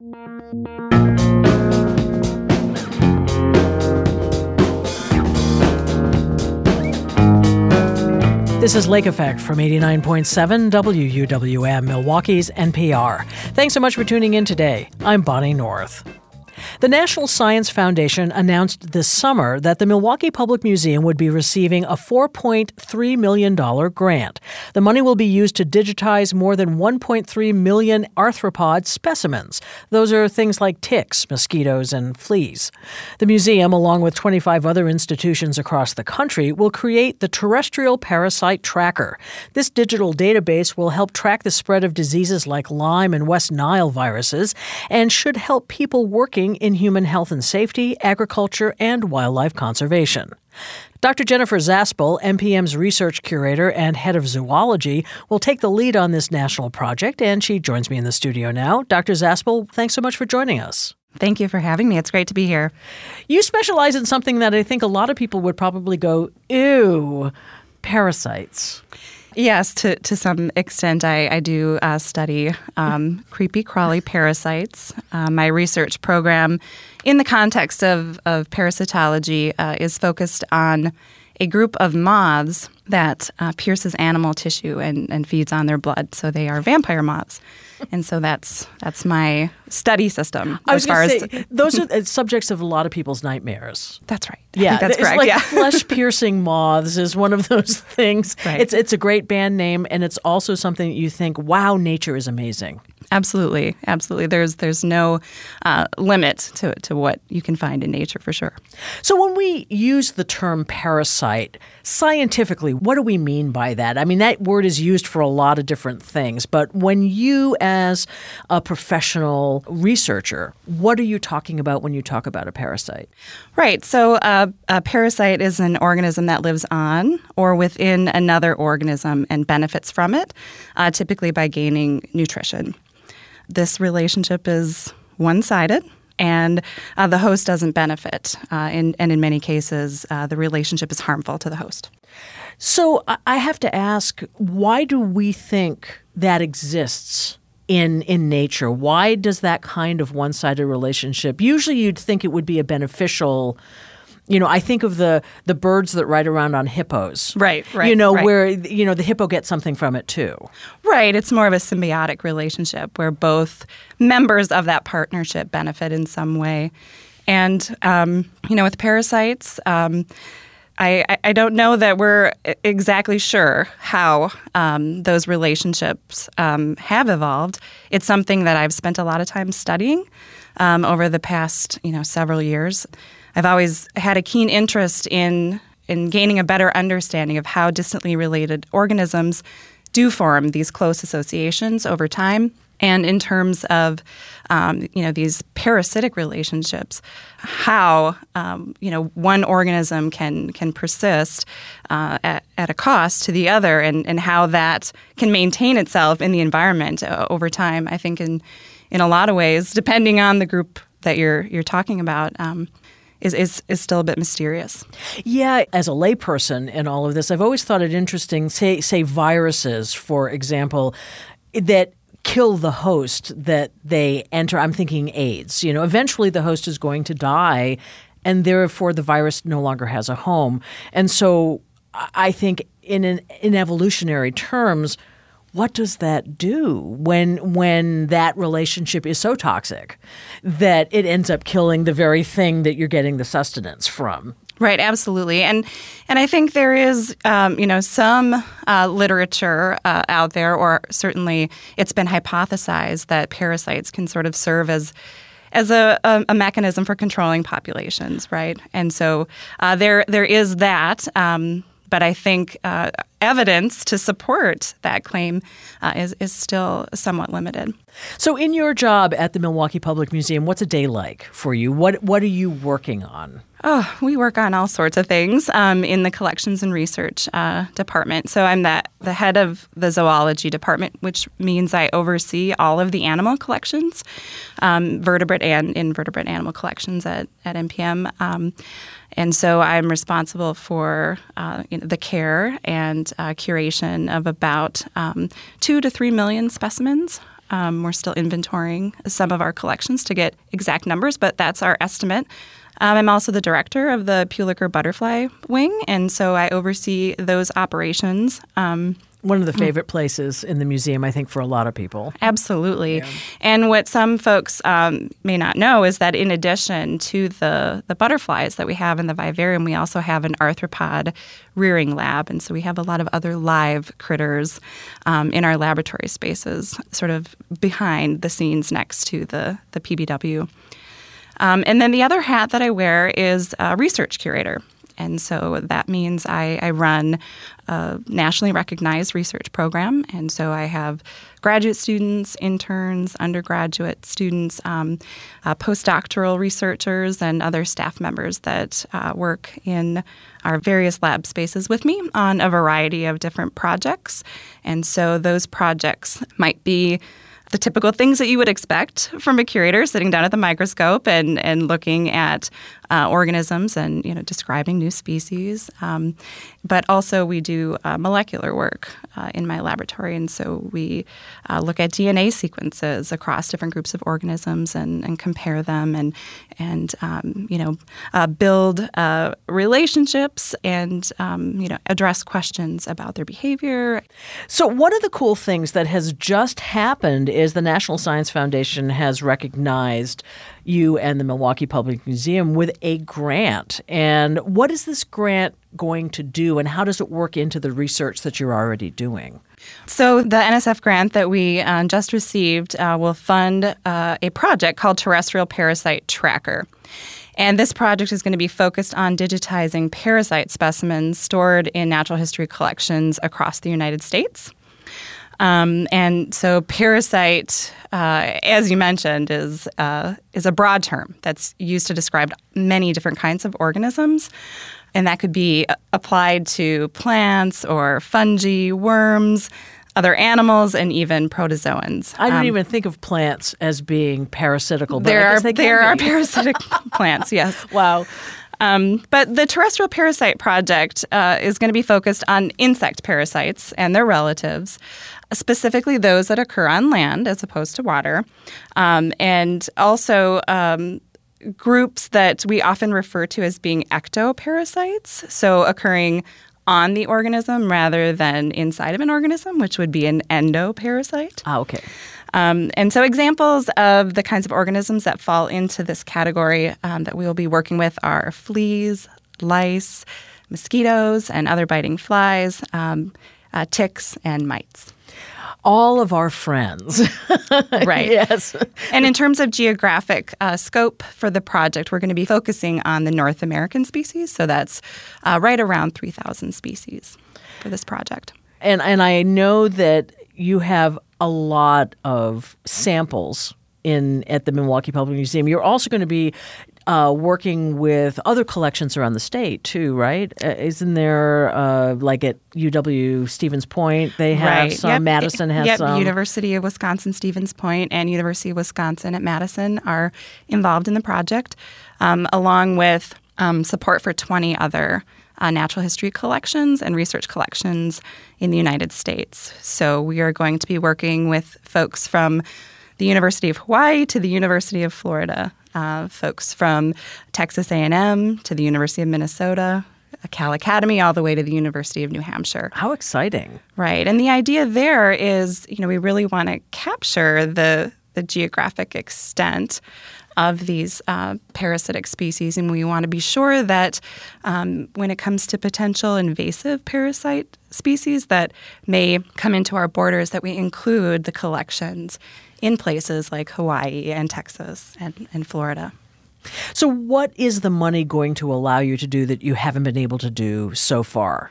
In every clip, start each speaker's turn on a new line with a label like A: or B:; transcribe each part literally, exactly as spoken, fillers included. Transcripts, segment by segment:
A: This is Lake Effect from eighty-nine point seven W U W M, Milwaukee's N P R. Thanks so much for tuning in today. I'm Bonnie North. The National Science Foundation announced this summer that the Milwaukee Public Museum would be receiving a four point three million dollars grant. The money will be used to digitize more than one point three million arthropod specimens. Those are things like ticks, mosquitoes, and fleas. The museum, along with twenty-five other institutions across the country, will create the Terrestrial Parasite Tracker. This digital database will help track the spread of diseases like Lyme and West Nile viruses and should help people working in human health and safety, agriculture, and wildlife conservation. Doctor Jennifer Zaspel, M P M's research curator and head of zoology, will take the lead on this national project, and she joins me in the studio now. Doctor Zaspel, thanks so much for joining us.
B: Thank you for having me. It's great to be here.
A: You specialize in something that I think a lot of people would probably go, ew, parasites.
B: Yes, to, to some extent, I, I do uh, study um, creepy crawly parasites. Uh, my research program in the context of, of parasitology uh, is focused on a group of moths that uh, pierces animal tissue and, and feeds on their blood. So they are vampire moths. And so that's that's my study system.
A: I was
B: as far
A: going to
B: as
A: say, those are subjects of a lot of people's nightmares.
B: That's right. I
A: Yeah,
B: think that's
A: it's
B: correct.
A: like
B: yeah.
A: flesh-piercing moths is one of those things.
B: Right.
A: It's it's a great band name, and it's also something that you think, wow, nature is amazing.
B: Absolutely, absolutely. There's there's no uh, limit to to what you can find in nature, for sure.
A: So when we use the term parasite, scientifically, what do we mean by that? I mean, that word is used for a lot of different things, but when you, as a professional researcher, what are you talking about when you talk about a parasite?
B: Right. So uh, a parasite is an organism that lives on or within another organism and benefits from it, uh, typically by gaining nutrition. This relationship is one-sided, and uh, the host doesn't benefit. Uh, in, and in many cases, uh, the relationship is harmful to the host.
A: So I have to ask, why do we think that exists in in nature? Why does that kind of one-sided relationship? Usually you'd think it would be a beneficial. You know, I think of the the birds that ride around on hippos.
B: Right, right.
A: You know,
B: right.
A: where, you know, the hippo gets something from it too.
B: Right. It's more of a symbiotic relationship where both members of that partnership benefit in some way. And, um, you know, with parasites, um, I, I don't know that we're exactly sure how um, those relationships um, have evolved. It's something that I've spent a lot of time studying um, over the past, you know, several years. I've always had a keen interest in in gaining a better understanding of how distantly related organisms do form these close associations over time. And in terms of, um, you know, these parasitic relationships, how, um, you know, one organism can can persist uh, at, at a cost to the other, and, and how that can maintain itself in the environment uh, over time, I think in in a lot of ways, depending on the group that you're you're talking about, um, is, is is still a bit mysterious.
A: Yeah, as a layperson in all of this, I've always thought it interesting, say say viruses, for example, that kill the host that they enter. I'm thinking AIDS. You know, eventually the host is going to die, and therefore the virus no longer has a home. And so I think in an, in evolutionary terms, what does that do when when that relationship is so toxic that it ends up killing the very thing that you're getting the sustenance from?
B: Right, absolutely, and and I think there is, um, you know, some uh, literature uh, out there, or certainly it's been hypothesized that parasites can sort of serve as as a, a, a mechanism for controlling populations, right? And so uh, there there is that, um, but I think uh, evidence to support that claim uh, is is still somewhat limited.
A: So, in your job at the Milwaukee Public Museum, what's a day like for you? What what are you working on?
B: Oh, we work on all sorts of things um, in the collections and research uh, department. So I'm the, the head of the zoology department, which means I oversee all of the animal collections, um, vertebrate and invertebrate animal collections at, at M P M. Um, and so I'm responsible for uh, you know, the care and uh, curation of about um, two to three million specimens Um, we're still inventorying some of our collections to get exact numbers, but that's our estimate. Um, I'm also the director of the Peulicker Butterfly Wing, and so I oversee those operations. Um,
A: One of the favorite places in the museum, I think, for a lot of people.
B: Absolutely.
A: Yeah.
B: And what some folks um, may not know is that in addition to the, the butterflies that we have in the vivarium, we also have an arthropod rearing lab. And so we have a lot of other live critters um, in our laboratory spaces, sort of behind the scenes next to the, the P B W. Um, and then the other hat that I wear is a research curator. And so that means I, I run a nationally recognized research program. And so I have graduate students, interns, undergraduate students, um, uh, postdoctoral researchers, and other staff members that uh, work in our various lab spaces with me on a variety of different projects. And so those projects might be the typical things that you would expect from a curator sitting down at the microscope and, and looking at uh, organisms and, you know, describing new species. Um, but also we do uh, molecular work uh, in my laboratory. And so we uh, look at D N A sequences across different groups of organisms and, and compare them and, and um, you know, uh, build uh, relationships and, um, you know, address questions about their behavior.
A: So one of the cool things that has just happened is the National Science Foundation has recognized you and the Milwaukee Public Museum with a grant. And what is this grant going to do, and how does it work into the research that you're already doing?
B: So the N S F grant that we uh, just received uh, will fund uh, a project called Terrestrial Parasite Tracker. And this project is going to be focused on digitizing parasite specimens stored in natural history collections across the United States. Um, and so parasite, uh, as you mentioned, is uh, is a broad term that's used to describe many different kinds of organisms. And that could be applied to plants or fungi, worms, other animals, and even protozoans.
A: I don't
B: um,
A: even think of plants as being parasitical. But
B: there
A: I
B: are
A: guess they can
B: there are
A: be.
B: parasitic plants, yes.
A: Wow.
B: Um, but the Terrestrial Parasite Project uh, is going to be focused on insect parasites and their relatives, specifically those that occur on land as opposed to water, um, and also um, groups that we often refer to as being ectoparasites, so occurring on the organism rather than inside of an organism, which would be an endoparasite.
A: Ah, okay.
B: Um, and so examples of the kinds of organisms that fall into this category um, that we will be working with are fleas, lice, mosquitoes, and other biting flies, um, uh, ticks, and mites.
A: All of our friends.
B: Right.
A: Yes.
B: And in terms of geographic uh, scope for the project, we're going to be focusing on the North American species. So that's uh, right around three thousand species for this project.
A: And and I know that you have a lot of samples in at the Milwaukee Public Museum. You're also going to be uh, working with other collections around the state too, right? Uh, isn't there uh, like at U W Stevens Point they have
B: right.
A: some?
B: Yep.
A: Madison has
B: yep.
A: some.
B: University of Wisconsin Stevens Point and University of Wisconsin at Madison are involved in the project, um, along with um, support for twenty other Uh, natural history collections and research collections in the United States. So we are going to be working with folks from the University of Hawaii to the University of Florida, uh, folks from Texas A and M to the University of Minnesota, Cal Academy, all the way to the University of New Hampshire.
A: How exciting.
B: Right. And the idea there is, you know, we really want to capture the the geographic extent of these uh, parasitic species, and we want to be sure that um, when it comes to potential invasive parasite species that may come into our borders, that we include the collections in places like Hawaii and Texas and, and Florida.
A: So what is the money going to allow you to do that you haven't been able to do so far?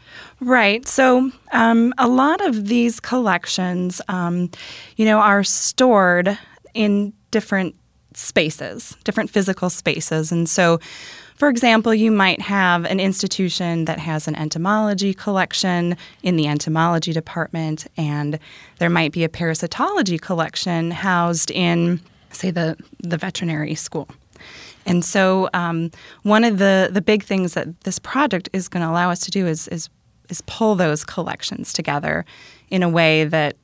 B: Right. So um, a lot of these collections, um, you know, are stored in different spaces, different physical spaces. And so, for example, you might have an institution that has an entomology collection in the entomology department, and there might be a parasitology collection housed in, say, the, the veterinary school. And so um, one of the, the big things that this project is going to allow us to do is, is is pull those collections together in a way that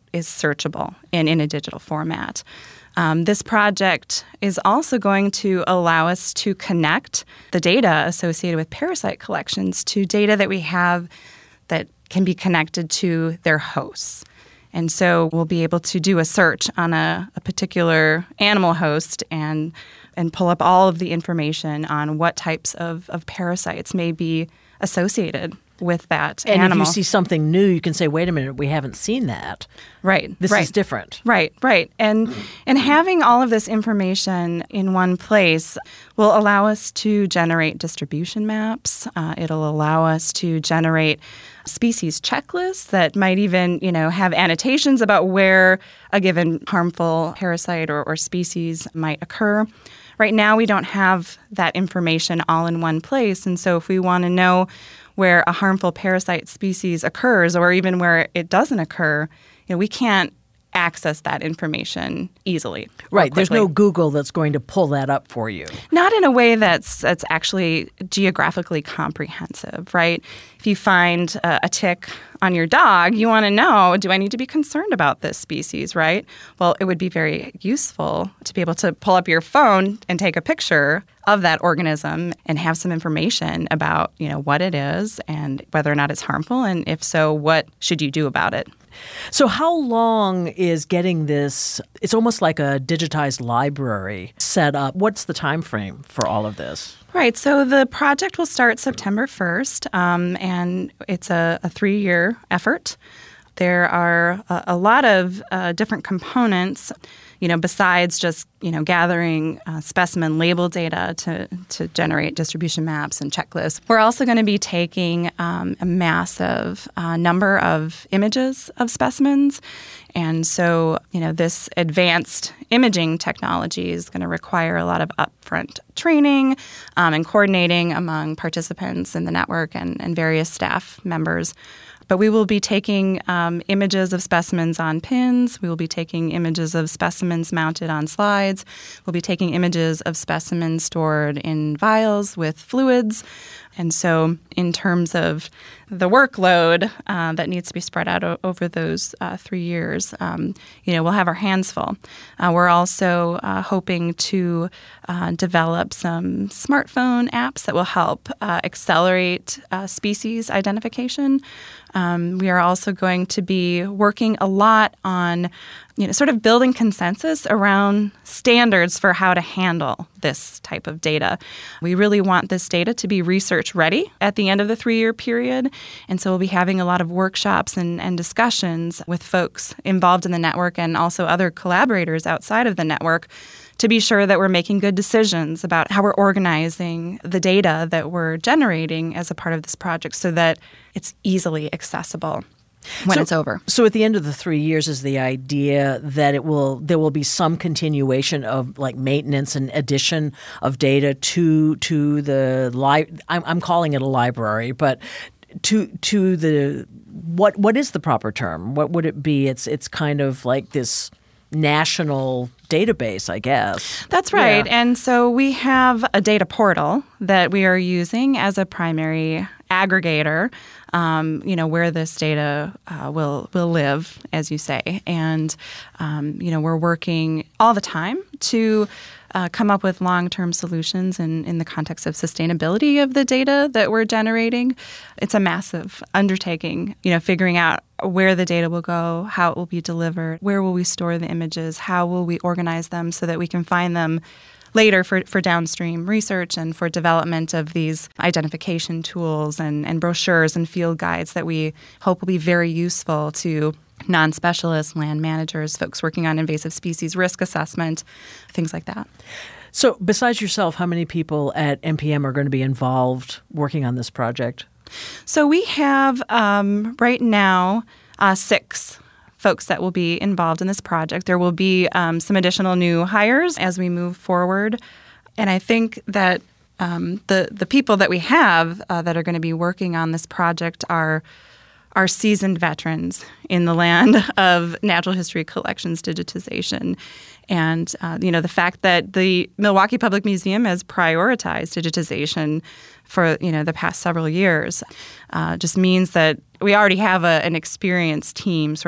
B: is searchable and in a digital format. Um, this project is also going to allow us to connect the data associated with parasite collections to data that we have that can be connected to their hosts. And so we'll be able to do a search on a, a particular animal host and and pull up all of the information on what types of, of parasites may be associated with that
A: and
B: animal.
A: And if you see something new, you can say, wait a minute, we haven't seen that.
B: Right.
A: This
B: right.
A: is different.
B: Right, right. And and having all of this information in one place will allow us to generate distribution maps. Uh, it'll allow us to generate species checklists that might even, you know, have annotations about where a given harmful parasite or, or species might occur. Right now, we don't have that information all in one place. And so if we want to know where a harmful parasite species occurs or even where it doesn't occur, you know, we can't access that information easily.
A: Right. There's no Google that's going to pull that up for you.
B: Not in a way that's that's actually geographically comprehensive, right? If you find a, a tick on your dog, you want to know, do I need to be concerned about this species, right? Well, it would be very useful to be able to pull up your phone and take a picture of that organism and have some information about, you know, what it is and whether or not it's harmful, and if so, what should you do about it?
A: So how long is getting this, it's almost like a digitized library set up. What's the time frame for all of this?
B: Right. So the project will start September first, um, and it's a, a three-year effort. There are a, a lot of uh, different components, you know, besides just, you know, gathering uh, specimen label data to, to generate distribution maps and checklists. We're also going to be taking um, a massive uh, number of images of specimens. And so, you know, this advanced imaging technology is going to require a lot of upfront training um, and coordinating among participants in the network and, and various staff members. But we will be taking um, images of specimens on pins. We will be taking images of specimens mounted on slides. We'll be taking images of specimens stored in vials with fluids. And so in terms of the workload uh, that needs to be spread out o- over those uh, three years, um, you know, we'll have our hands full. Uh, we're also uh, hoping to uh, develop some smartphone apps that will help uh, accelerate uh, species identification. Um, we are also going to be working a lot on, you know, sort of building consensus around standards for how to handle this type of data. We really want this data to be research ready at the end of the three-year period. And so we'll be having a lot of workshops and, and discussions with folks involved in the network and also other collaborators outside of the network to be sure that we're making good decisions about how we're organizing the data that we're generating as a part of this project so that it's easily accessible when
A: so,
B: it's over.
A: So at the end of the three years is the idea that it will there will be some continuation of like maintenance and addition of data to to the li- I'm, I'm calling it a library, but to to the what what is the proper term? What would it be? It's it's kind of like this national database, I guess.
B: That's right.
A: Yeah.
B: And so we have a data portal that we are using as a primary aggregator, um, you know, where this data uh, will will live, as you say. And, um, you know, we're working all the time to uh, come up with long-term solutions in, in the context of sustainability of the data that we're generating. It's a massive undertaking, you know, figuring out where the data will go, how it will be delivered, where will we store the images, how will we organize them so that we can find them later for, for downstream research and for development of these identification tools and, and brochures and field guides that we hope will be very useful to non-specialists, land managers, folks working on invasive species risk assessment, things like that.
A: So besides yourself, how many people at N P M are going to be involved working on this project?
B: So we have um, right now uh, six folks that will be involved in this project. There will be um, some additional new hires as we move forward. And I think that um, the, the people that we have uh, that are going to be working on this project are are seasoned veterans in the land of natural history collections digitization. And, uh, you know, the fact that the Milwaukee Public Museum has prioritized digitization for, you know, the past several years uh, just means that we already have a, an experienced team sort of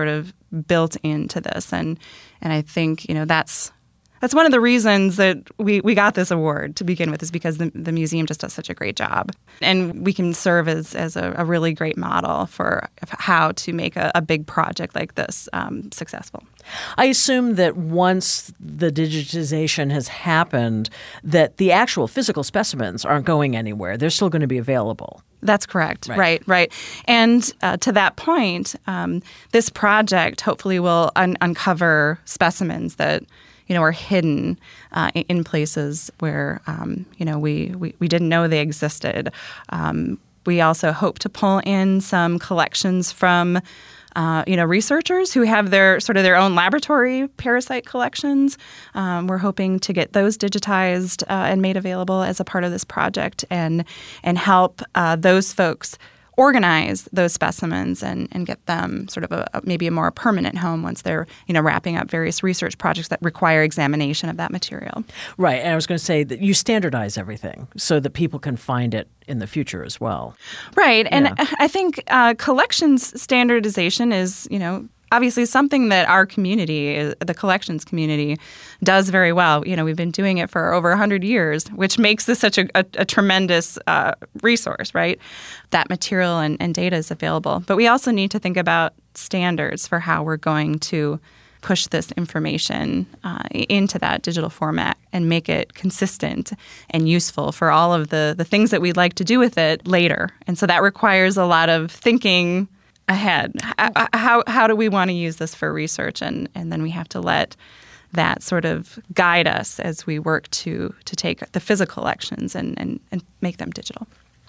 B: built into this. And and I think, you know, that's that's one of the reasons that we, we got this award to begin with, is because the, the museum just does such a great job. And we can serve as, as a, a really great model for how to make a, a big project like this um, successful.
A: I assume that once the digitization has happened, that the actual physical specimens aren't going anywhere. They're still going to be available.
B: That's correct.
A: Right,
B: right. right. And uh, to that point, um, this project hopefully will un- uncover specimens that, you know, are hidden uh, in places where, um, you know, we, we, we didn't know they existed. Um, we also hope to pull in some collections from Uh, you know, researchers who have their sort of their own laboratory parasite collections. Um, we're hoping to get those digitized uh, and made available as a part of this project, and and help uh, those folks organize those specimens and, and get them sort of a, a maybe a more permanent home once they're, you know, wrapping up various research projects that require examination of that material.
A: Right. And I was going to say that you standardize everything so that people can find it in the future as well.
B: Right. And
A: Yeah.
B: I think uh, collections standardization is, you know, obviously something that our community, the collections community, does very well. You know, we've been doing it for over one hundred years, which makes this such a, a, a tremendous uh, resource, right? That material and, and data is available. But we also need to think about standards for how we're going to push this information uh, into that digital format and make it consistent and useful for all of the, the things that we'd like to do with it later. And so that requires a lot of thinking ahead. How, how how do we want to use this for research? And, and then we have to let that sort of guide us as we work to to take the physical collections and, and, and make them digital.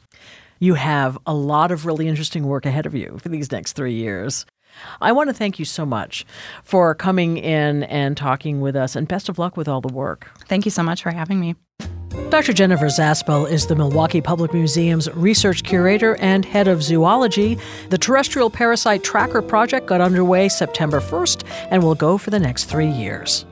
A: You have a lot of really interesting work ahead of you for these next three years. I want to thank you so much for coming in and talking with us, and best of luck with all the work.
B: Thank you so much for having me.
A: Doctor Jennifer Zaspel is the Milwaukee Public Museum's research curator and head of zoology. The Terrestrial Parasite Tracker Project got underway September first and will go for the next three years.